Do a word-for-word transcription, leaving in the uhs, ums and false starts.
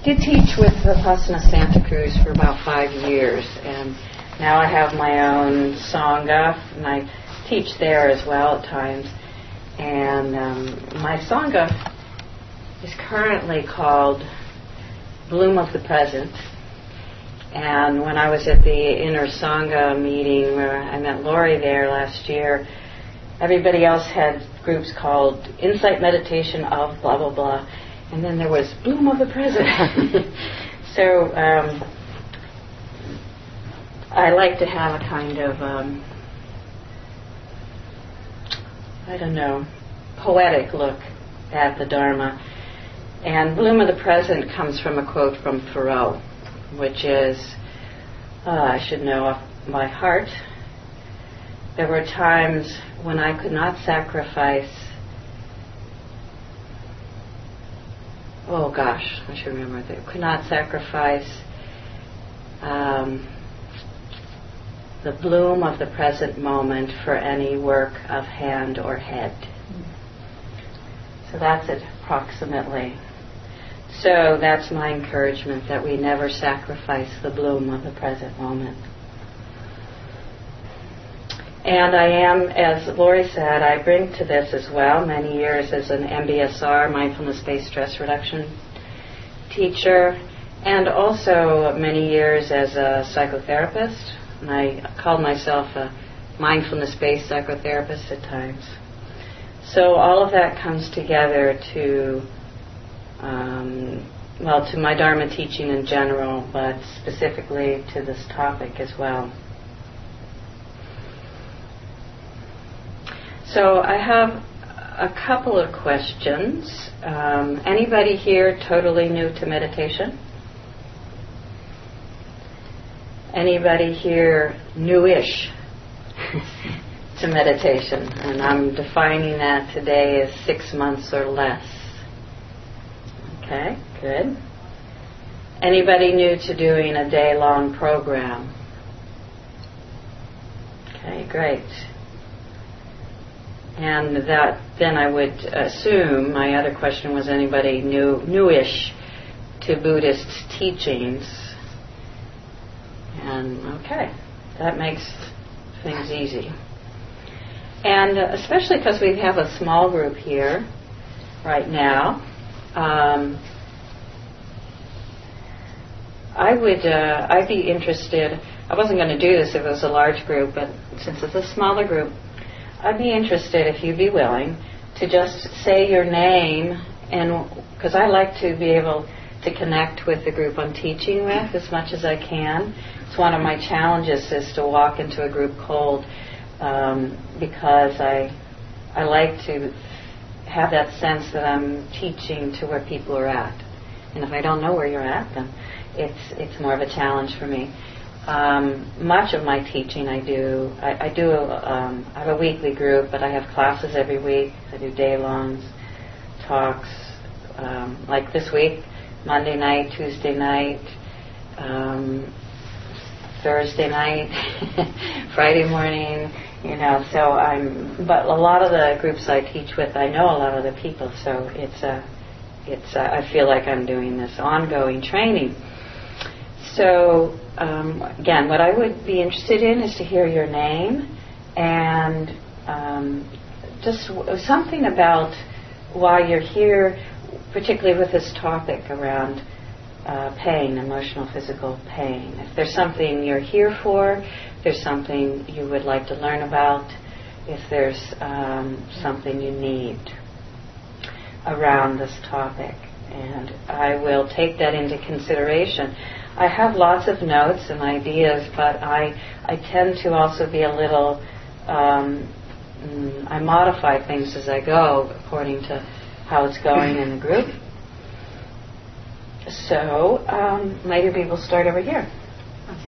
did teach with Vipassana Santa Cruz for about five years, and now I have my own Sangha, and I teach there as well at times. And um, my Sangha is currently called Bloom of the Present. And when I was at the Inner Sangha meeting where I met Lori there last year, everybody else had groups called Insight Meditation of blah, blah, blah. And then there was Bloom of the Present. So um, I like to have a kind of, um, I don't know, poetic look at the Dharma. And Bloom of the Present comes from a quote from Thoreau, which is, uh, I should know off my heart, there were times when I could not sacrifice, oh gosh, I should remember that, could not sacrifice um, the bloom of the present moment for any work of hand or head. So that's it, approximately. So that's my encouragement, that we never sacrifice the bloom of the present moment. And I am, as Lori said, I bring to this as well many years as an M B S R, mindfulness-based stress reduction teacher, and also many years as a psychotherapist. And I called myself a mindfulness-based psychotherapist at times. So all of that comes together to, um, well, to my Dharma teaching in general, but specifically to this topic as well. So I have a couple of questions. Um, anybody here totally new to meditation? Anybody here newish to meditation? And I'm defining that today as six months or less. Okay, good. Anybody new to doing a day-long program? Okay, great. And that, then I would assume, my other question was, anybody new, newish to Buddhist teachings? And okay, that makes things easy. And especially because we have a small group here right now, um, I would, uh, I'd be interested, I wasn't going to do this if it was a large group, but since it's a smaller group, I'd be interested, if you'd be willing, to just say your name, and because I like to be able to connect with the group I'm teaching with as much as I can. It's one of my challenges is to walk into a group cold, um, because I I like to have that sense that I'm teaching to where people are at. And if I don't know where you're at, then it's it's more of a challenge for me. Um, much of my teaching I do, I, I do, um, I have a weekly group, but I have classes every week. I do day-longs, talks, um, like this week, Monday night, Tuesday night, um, Thursday night, Friday morning, you know, so I'm, but a lot of the groups I teach with, I know a lot of the people, so it's a, it's a, I feel like I'm doing this ongoing training. So, um, again, what I would be interested in is to hear your name and um, just w- something about why you're here, particularly with this topic around uh, pain, emotional, physical pain. If there's something you're here for, if there's something you would like to learn about, if there's um, something you need around this topic. And I will take that into consideration. I have lots of notes and ideas, but I I tend to also be a little, um, I modify things as I go according to how it's going in the group. So um, maybe we'll start over here.